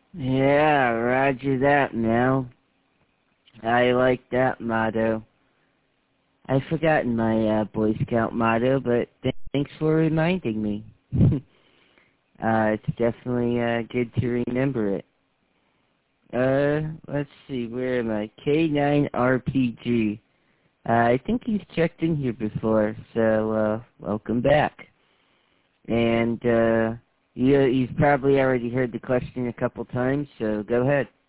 Yeah, roger that, Mel. I like that motto. I've forgotten my Boy Scout motto, but thanks for reminding me. It's definitely good to remember it. Let's see, where am I? K9RPG. I think he's checked in here before, so welcome back. And you've probably already heard the question a couple times, so go ahead.